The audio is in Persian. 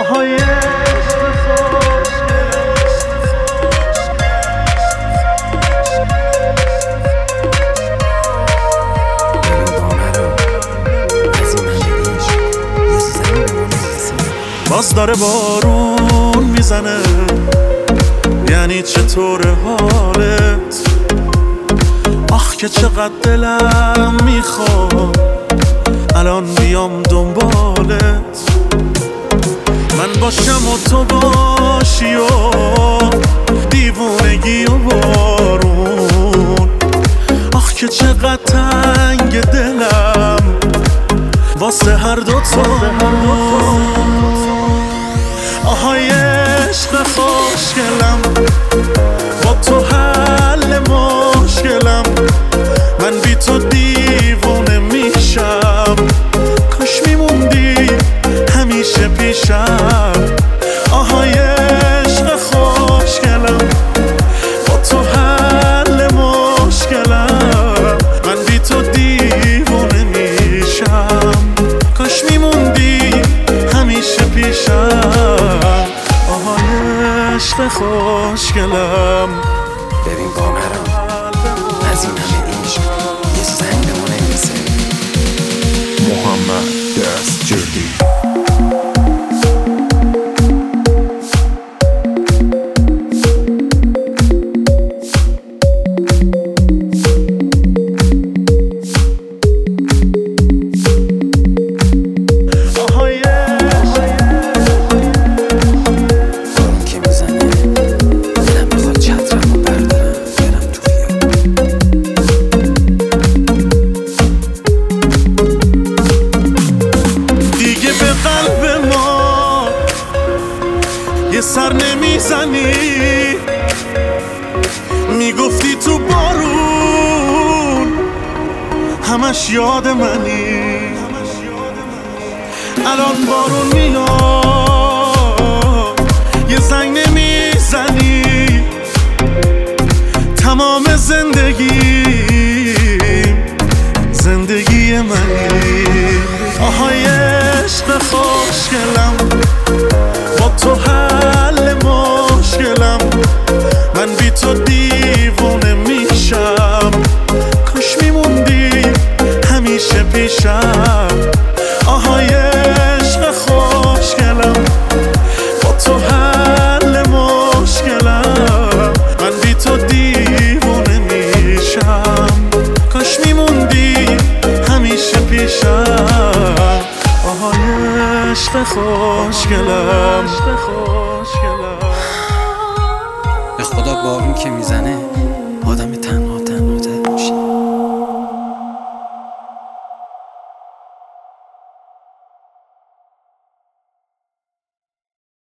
آهای باز داره بارون میزنه، یعنی چطور حالت؟ آخ که چقدر دلم میخواد الان بیام دنبالت، من باشم و تو باشی و دیوونگی و بارون. آخ که چقدر تنگ دلم واسه هر دوتامون. آهای عشق خوشگلم، با تو حل مشکلم، من بی تو دیوونه میشم، کاش میموندی همیشه پیشم. آهای عشق خوشگلم، با تو حل مشکلم، من بی تو دیوونه میشم، کاش میموندی همیشه پیشم. آهای عشق خوشگلم. ببین بامرام، از این همه عشق یه زنگ به ما نمیرسه. محمد دستجردی. سر نمیزنی، میگفتی تو بارون همش یاد منی، الان بارون میاد یه زنگ نمیزنی، تمام زندگی منی. آهای عشق خوشگلم، با تو حل مشکلم، من بی تو دیوونه میشم، کاش میموندی همیشه پیشم. آهای عشق خوشگلم، با تو حل مشکلم، من بی تو دیوونه میشم، کاش میموندی همیشه پیشم. آهای عشق خوشگلم. به خدا بارون که میزنه آدم تنها